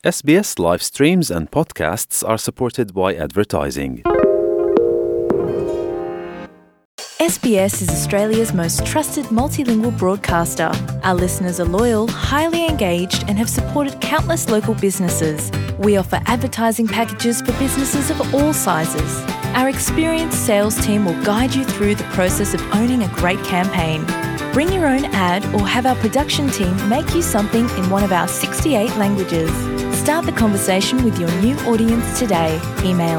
SBS live streams and podcasts are supported by advertising. SBS is Australia's most trusted multilingual broadcaster. Our listeners are loyal, highly engaged, and have supported countless local businesses. We offer advertising packages for businesses of all sizes. Our experienced sales team will guide you through the process of owning a great campaign. Bring your own ad or have our production team make you something in one of our 68 languages. Start the conversation with your new audience today. Email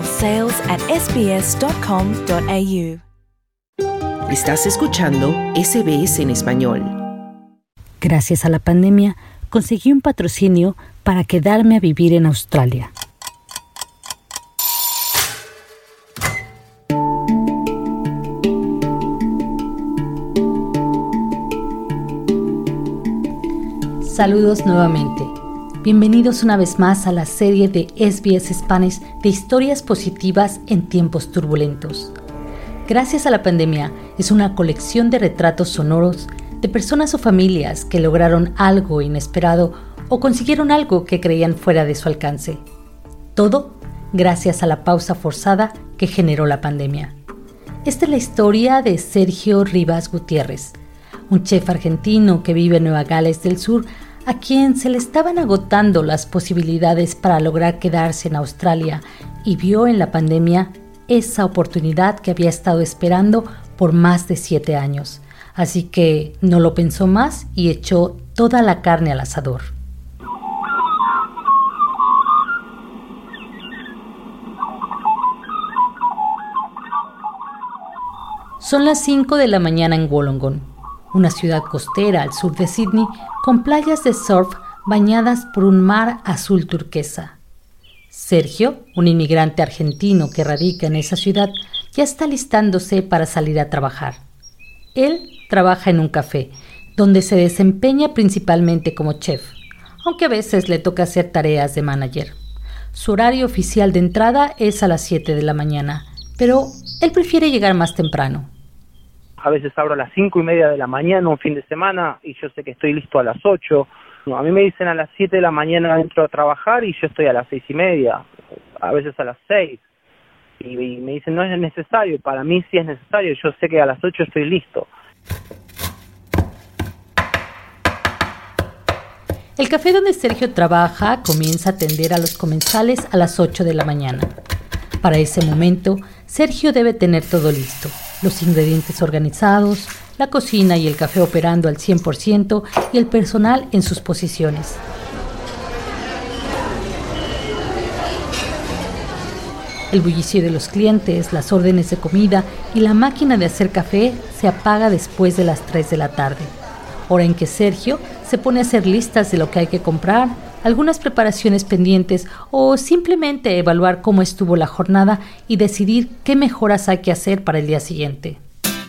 sales@sbs.com.au. Estás escuchando SBS en español. Gracias a la pandemia, conseguí un patrocinio para quedarme a vivir en Australia. Saludos nuevamente. Bienvenidos una vez más a la serie de SBS Spanish de historias positivas en tiempos turbulentos. Gracias a la pandemia, es una colección de retratos sonoros de personas o familias que lograron algo inesperado o consiguieron algo que creían fuera de su alcance. Todo gracias a la pausa forzada que generó la pandemia. Esta es la historia de Sergio Rivas Gutiérrez, un chef argentino que vive en Nueva Gales del Sur, a quien se le estaban agotando las posibilidades para lograr quedarse en Australia y vio en la pandemia esa oportunidad que había estado esperando por más de 7 años. Así que no lo pensó más y echó toda la carne al asador. Son las 5 de la mañana en Wollongong, una ciudad costera al sur de Sydney, con playas de surf bañadas por un mar azul turquesa. Sergio, un inmigrante argentino que radica en esa ciudad, ya está listándose para salir a trabajar. Él trabaja en un café, donde se desempeña principalmente como chef, aunque a veces le toca hacer tareas de manager. Su horario oficial de entrada es a las 7 de la mañana, pero él prefiere llegar más temprano. A veces abro a las 5:30 de la mañana un fin de semana y yo sé que estoy listo a las 8. A mí me dicen a las 7 de la mañana entro a trabajar y yo estoy a las 6:30, a veces a las 6. Y me dicen no es necesario, para mí sí es necesario, yo sé que a las 8 estoy listo. El café donde Sergio trabaja comienza a atender a los comensales a las 8 de la mañana. Para ese momento, Sergio debe tener todo listo, los ingredientes organizados, la cocina y el café operando al 100% y el personal en sus posiciones. El bullicio de los clientes, las órdenes de comida y la máquina de hacer café se apaga después de las 3 de la tarde, hora en que Sergio se pone a hacer listas de lo que hay que comprar, algunas preparaciones pendientes o simplemente evaluar cómo estuvo la jornada y decidir qué mejoras hay que hacer para el día siguiente.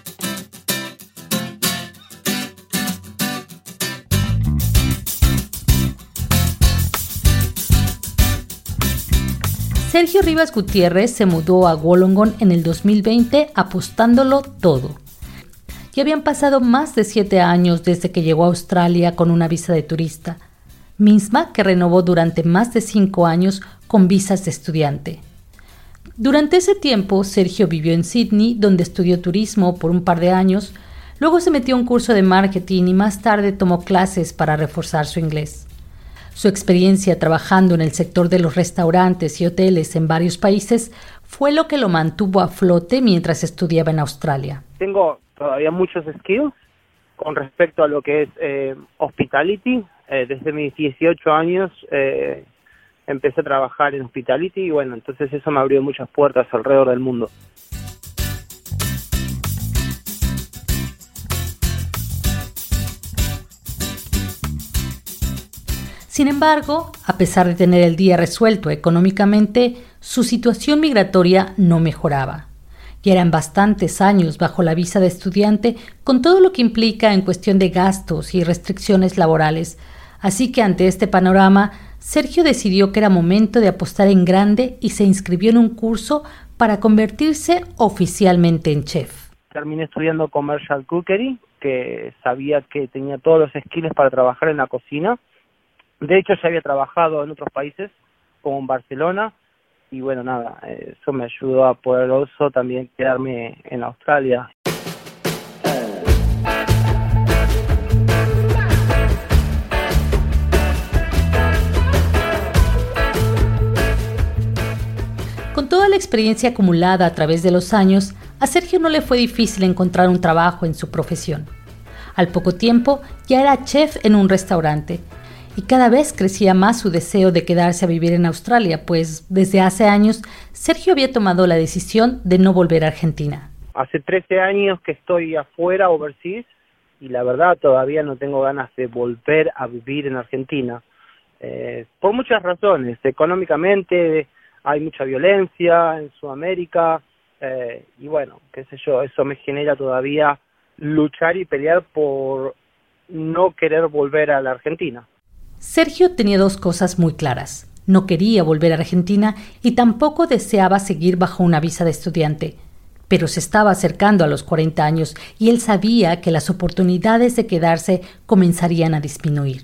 Sergio Rivas Gutiérrez se mudó a Wollongong en el 2020 apostándolo todo. Ya habían pasado más de 7 años desde que llegó a Australia con una visa de turista, misma que renovó durante más de 5 años con visas de estudiante. Durante ese tiempo, Sergio vivió en Sydney, donde estudió turismo por un par de años, luego se metió a un curso de marketing y más tarde tomó clases para reforzar su inglés. Su experiencia trabajando en el sector de los restaurantes y hoteles en varios países fue lo que lo mantuvo a flote mientras estudiaba en Australia. Tengo todavía muchos skills con respecto a lo que es hospitality. Desde mis 18 años empecé a trabajar en hospitality y bueno, entonces eso me abrió muchas puertas alrededor del mundo. Sin embargo, a pesar de tener el día resuelto económicamente, su situación migratoria no mejoraba. Ya eran bastantes años bajo la visa de estudiante, con todo lo que implica en cuestión de gastos y restricciones laborales. Así que ante este panorama, Sergio decidió que era momento de apostar en grande y se inscribió en un curso para convertirse oficialmente en chef. Terminé estudiando Commercial Cookery, que sabía que tenía todos los skills para trabajar en la cocina. De hecho, ya había trabajado en otros países, como en Barcelona, y bueno, nada, eso me ayudó a poderoso también quedarme en Australia. Con toda la experiencia acumulada a través de los años, a Sergio no le fue difícil encontrar un trabajo en su profesión. Al poco tiempo ya era chef en un restaurante y cada vez crecía más su deseo de quedarse a vivir en Australia, pues desde hace años Sergio había tomado la decisión de no volver a Argentina. Hace 13 años que estoy afuera, overseas, y la verdad todavía no tengo ganas de volver a vivir en Argentina. Por muchas razones. Económicamente hay mucha violencia en Sudamérica, y bueno, qué sé yo, eso me genera todavía luchar y pelear por no querer volver a la Argentina. Sergio tenía dos cosas muy claras. No quería volver a Argentina y tampoco deseaba seguir bajo una visa de estudiante. Pero se estaba acercando a los 40 años y él sabía que las oportunidades de quedarse comenzarían a disminuir.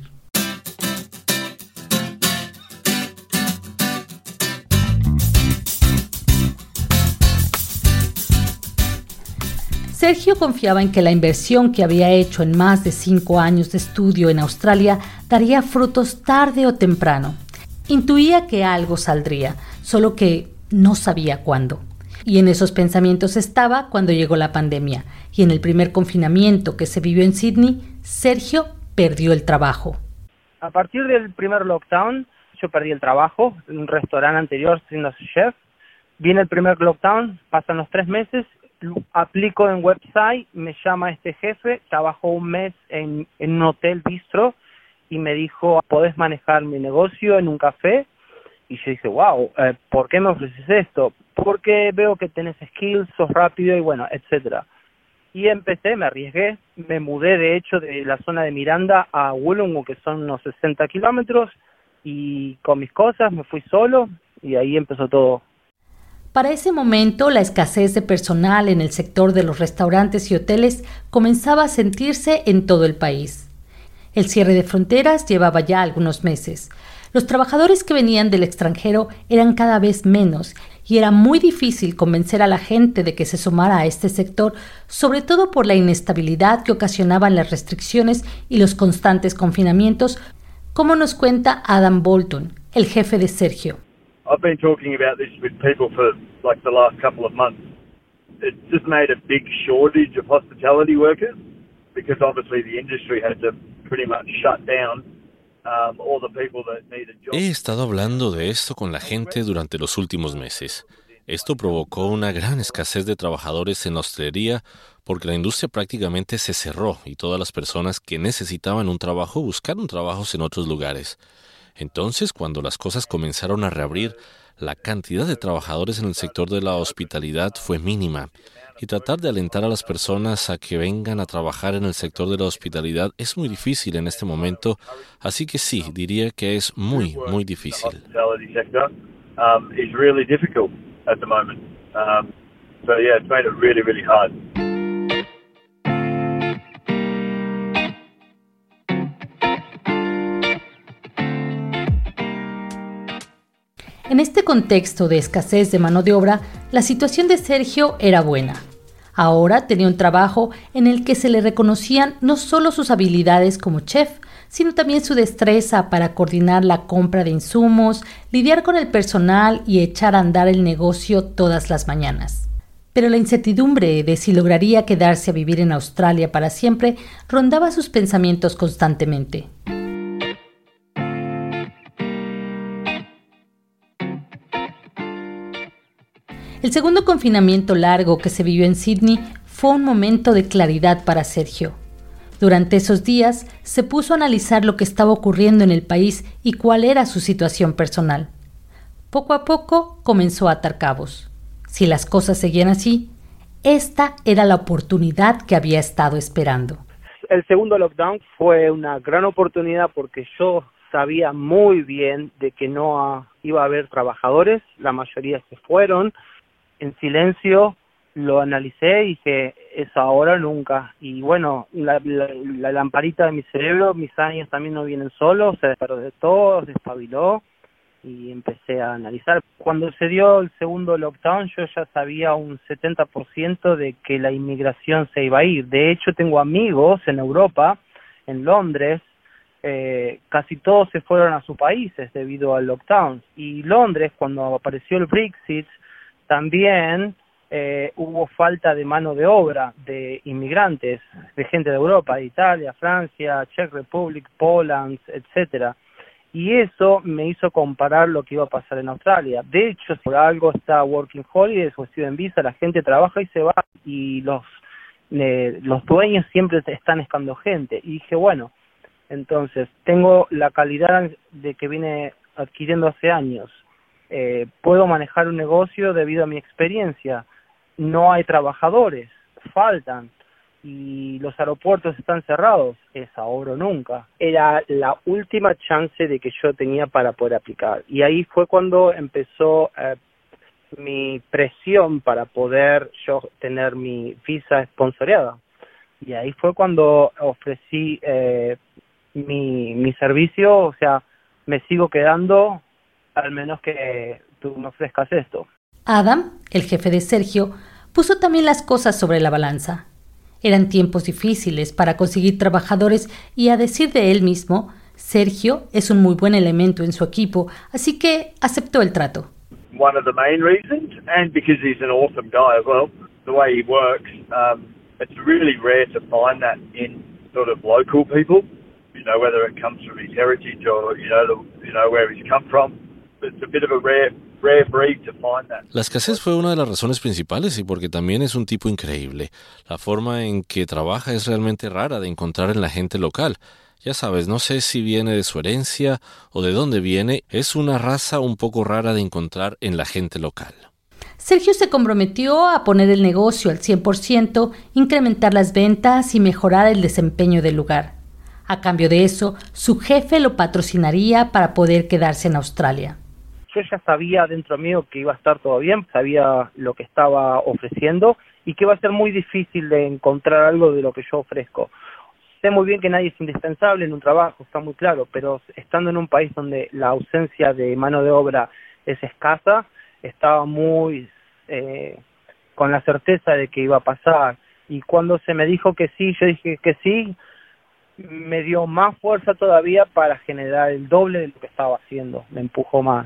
Sergio confiaba en que la inversión que había hecho en más de 5 años de estudio en Australia daría frutos tarde o temprano. Intuía que algo saldría, solo que no sabía cuándo. Y en esos pensamientos estaba cuando llegó la pandemia. Y en el primer confinamiento que se vivió en Sydney, Sergio perdió el trabajo. A partir del primer lockdown, yo perdí el trabajo en un restaurante anterior siendo chef. Viene el primer lockdown, pasan los 3 meses, aplico en website, me llama este jefe, trabajó un mes en un hotel bistro y me dijo, ¿podés manejar mi negocio en un café? Y yo dije, wow, ¿por qué me ofreces esto? Porque veo que tenés skills, sos rápido y bueno, etcétera. Y empecé, me arriesgué, me mudé de hecho de la zona de Miranda a Wollongong, que son unos 60 kilómetros, y con mis cosas me fui solo y ahí empezó todo. Para ese momento, la escasez de personal en el sector de los restaurantes y hoteles comenzaba a sentirse en todo el país. El cierre de fronteras llevaba ya algunos meses. Los trabajadores que venían del extranjero eran cada vez menos y era muy difícil convencer a la gente de que se sumara a este sector, sobre todo por la inestabilidad que ocasionaban las restricciones y los constantes confinamientos, como nos cuenta Adam Bolton, el jefe de Sergio. I've been talking about this with people for like the last couple of months. It's just made a big shortage of hospitality workers because obviously the industry had to pretty much shut down all the people that needed jobs. He estado hablando de esto con la gente durante los últimos meses. Esto provocó una gran escasez de trabajadores en la hostelería porque la industria prácticamente se cerró y todas las personas que necesitaban un trabajo buscaron trabajos en otros lugares. Entonces, cuando las cosas comenzaron a reabrir, la cantidad de trabajadores en el sector de la hospitalidad fue mínima. Y tratar de alentar a las personas a que vengan a trabajar en el sector de la hospitalidad es muy difícil en este momento. Así que sí, diría que es muy, muy difícil. En este contexto de escasez de mano de obra, la situación de Sergio era buena. Ahora tenía un trabajo en el que se le reconocían no solo sus habilidades como chef, sino también su destreza para coordinar la compra de insumos, lidiar con el personal y echar a andar el negocio todas las mañanas. Pero la incertidumbre de si lograría quedarse a vivir en Australia para siempre rondaba sus pensamientos constantemente. El segundo confinamiento largo que se vivió en Sydney fue un momento de claridad para Sergio. Durante esos días se puso a analizar lo que estaba ocurriendo en el país y cuál era su situación personal. Poco a poco comenzó a atar cabos. Si las cosas seguían así, esta era la oportunidad que había estado esperando. El segundo lockdown fue una gran oportunidad porque yo sabía muy bien de que no iba a haber trabajadores, la mayoría se fueron en silencio lo analicé y dije, es ahora o nunca. Y bueno, la lamparita de mi cerebro, mis años también no vienen solos, se despertó, se despabiló y empecé a analizar. Cuando se dio el segundo lockdown, yo ya sabía un 70% de que la inmigración se iba a ir. De hecho, tengo amigos en Europa, en Londres, casi todos se fueron a sus países debido al lockdown. Y Londres, cuando apareció el Brexit, también hubo falta de mano de obra de inmigrantes, de gente de Europa, de Italia, Francia, Czech Republic, Poland, etcétera. Y eso me hizo comparar lo que iba a pasar en Australia. De hecho, por algo está Working Holidays o Student Visa, la gente trabaja y se va, y los dueños siempre están escando gente. Y dije, bueno, entonces tengo la calidad de que vine adquiriendo hace años. Puedo manejar un negocio debido a mi experiencia. No hay trabajadores, faltan, y los aeropuertos están cerrados. Es ahora o nunca. Era la última chance de que yo tenía para poder aplicar. Y ahí fue cuando empezó mi presión para poder yo tener mi visa sponsoreada. Y ahí fue cuando ofrecí mi servicio, o sea, me sigo quedando al menos que tú me ofrezcas esto. Adam, el jefe de Sergio, puso también las cosas sobre la balanza. Eran tiempos difíciles para conseguir trabajadores y, a decir de él mismo, Sergio es un muy buen elemento en su equipo, así que aceptó el trato. One of the main reasons, and because he's an awesome guy as well, the way he works, it's really rare to find that in sort of local people, whether it comes from his heritage or, where he's come from. It's a bit of a rare breed to find that. La escasez fue una de las razones principales y porque también es un tipo increíble. La forma en que trabaja es realmente rara de encontrar en la gente local. Ya sabes, no sé si viene de su herencia o de dónde viene. Es una raza un poco rara de encontrar en la gente local. Sergio se comprometió a poner el negocio al 100%, incrementar las ventas y mejorar el desempeño del lugar. A cambio de eso, su jefe lo patrocinaría para poder quedarse en Australia. Yo ya sabía dentro mío que iba a estar todo bien, sabía lo que estaba ofreciendo y que iba a ser muy difícil de encontrar algo de lo que yo ofrezco. Sé muy bien que nadie es indispensable en un trabajo, está muy claro, pero estando en un país donde la ausencia de mano de obra es escasa, estaba muy con la certeza de que iba a pasar. Y cuando se me dijo que sí, yo dije que sí, me dio más fuerza todavía para generar el doble de lo que estaba haciendo, me empujó más.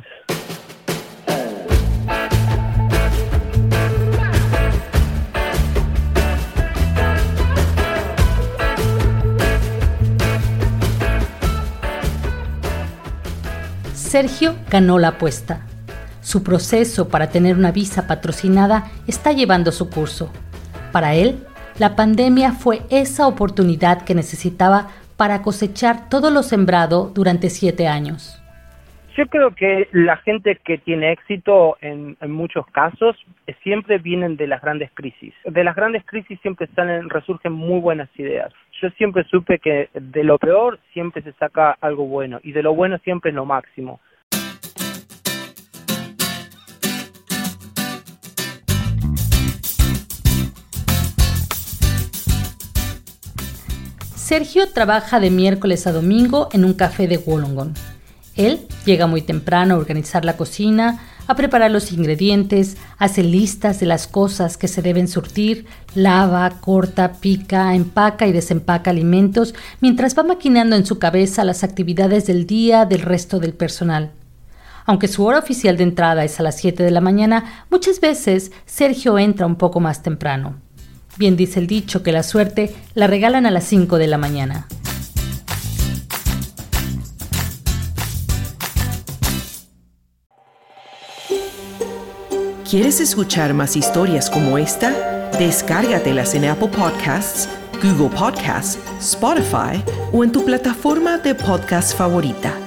Sergio ganó la apuesta. Su proceso para tener una visa patrocinada está llevando su curso. Para él, la pandemia fue esa oportunidad que necesitaba para cosechar todo lo sembrado durante 7 años. Yo creo que la gente que tiene éxito en muchos casos siempre vienen de las grandes crisis. De las grandes crisis siempre resurgen muy buenas ideas. Yo siempre supe que de lo peor siempre se saca algo bueno y de lo bueno siempre es lo máximo. Sergio trabaja de miércoles a domingo en un café de Wollongong. Él llega muy temprano a organizar la cocina, a preparar los ingredientes, hace listas de las cosas que se deben surtir, lava, corta, pica, empaca y desempaca alimentos, mientras va maquinando en su cabeza las actividades del día del resto del personal. Aunque su hora oficial de entrada es a las 7 de la mañana, muchas veces Sergio entra un poco más temprano. Bien dice el dicho que la suerte la regalan a las 5 de la mañana. ¿Quieres escuchar más historias como esta? Descárgatelas en Apple Podcasts, Google Podcasts, Spotify o en tu plataforma de podcast favorita.